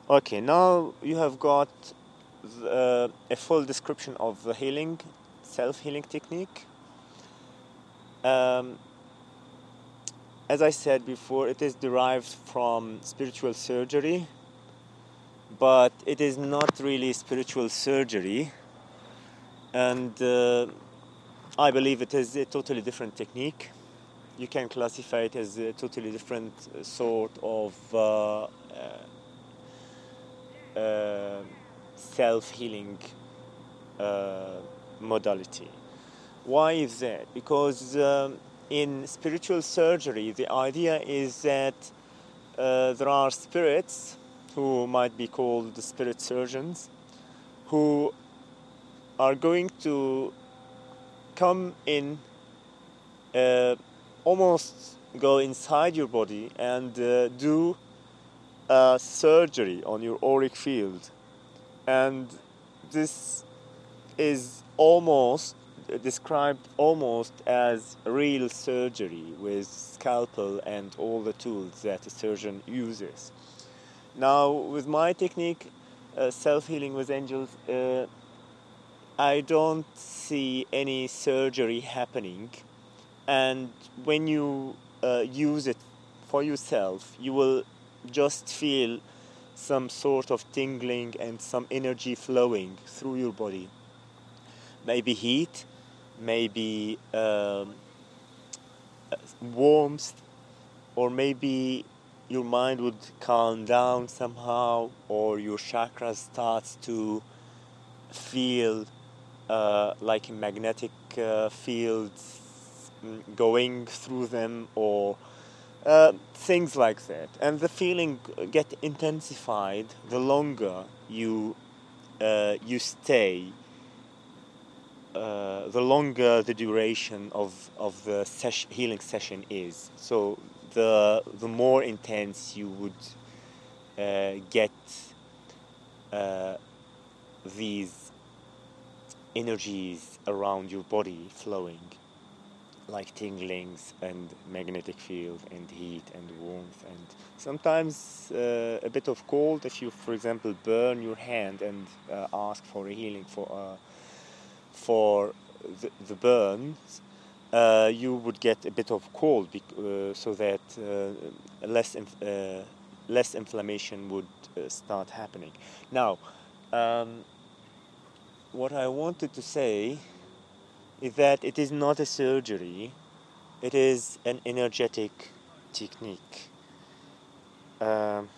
Okay, now you have got a full description of the self-healing technique. Um, as I said before, it is derived from spiritual surgery, but it is not really spiritual surgery, and I believe it is a totally different technique. You can classify it as a totally different sort of self-healing uh, modality. Why is that? Because in spiritual surgery, the idea is that there are spirits who might be called the spirit surgeons who are going to come in, almost go inside your body and do surgery on your auric field. And this is almost described almost as real surgery with scalpel and all the tools that a surgeon uses. Now, with my technique, self-healing with angels, I don't see any surgery happening, and when you use it for yourself, you will just feel some sort of tingling and some energy flowing through your body. Maybe heat, maybe warmth, or maybe your mind would calm down somehow, or your chakras starts to feel like magnetic fields going through them, or things like that. And the feeling get intensified the longer you stay, the longer the duration of the healing session is. So the more intense you would get these energies around your body flowing, like tinglings and magnetic field and heat and warmth, and sometimes a bit of cold if you, for example, burn your hand and ask for a healing for the burns. You would get a bit of cold, so that less inflammation would start happening. Now, what I wanted to say is that it is not a surgery, it is an energetic technique.